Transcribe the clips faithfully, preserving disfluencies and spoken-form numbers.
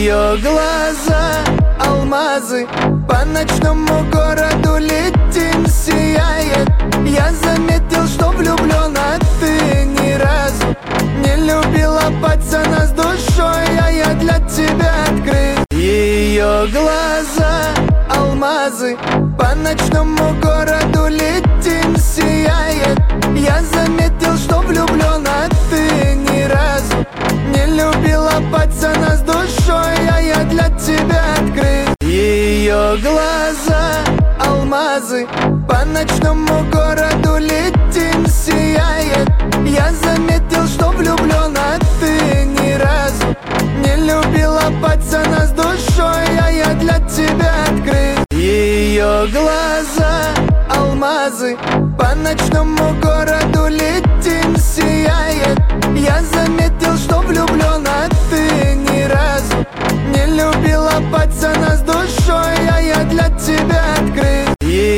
Ее глаза алмазы, по ночному городу летим, сияет. Я заметил, что влюблен, а ты ни разу не любила пацана с душой, а я для тебя открыт. Ее глаза алмазы, по ночному городу летим, сияет. Я заметил, что влюблен, а ты ни разу не любила пацана с душой, а я для тебя открыт. Ее глаза алмазы, по ночному городу летим, сияет. Я заметил, что влюблен, а ты ни разу не любила пацана с душой, а я для тебя открыт. Ее глаза алмазы, по ночному городу летим, сияет. Я заметил, что влюблен, а ты ни разу не любила пацана с душой, а я для тебя открыт.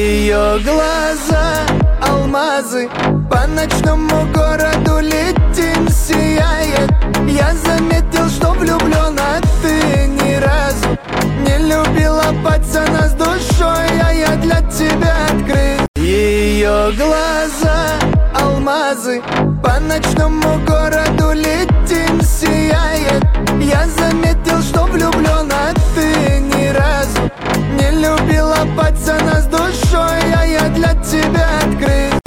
Ее глаза алмазы, по ночному городу летим, сияет. Я заметил, что влюблен, а ты ни разу не любила пацана с душой, а я для тебя открыт. Ее глаза алмазы, по ночному городу летим, сияет. Я заметил, что влюблен, а ты ни разу не любила пацана с душой, а я для тебя открыт.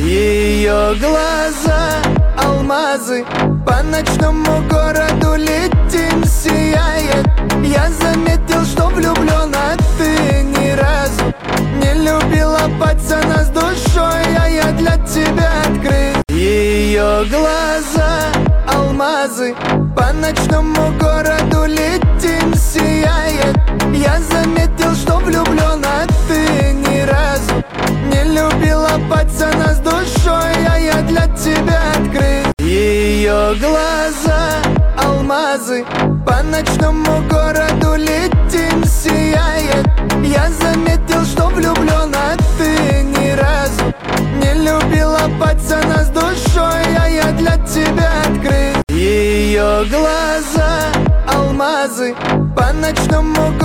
Ее глаза алмазы, по ночному городу летим, сияет. Я заметил, что влюблен, а ты ни разу не любила пацана с душой, а я для тебя открыт. Ее глаза алмазы, по ночному городу летим, сияет. Я заметил, что влюблен, а ты ни разу не любила пацана с душой, а я для тебя открыт. Ее глаза алмазы, по ночному городу летим, сияет. Я заметил, что влюблен, а ты ни разу не любила пацана с душой, а я для тебя открыт. Ее глаза алмазы, по ночному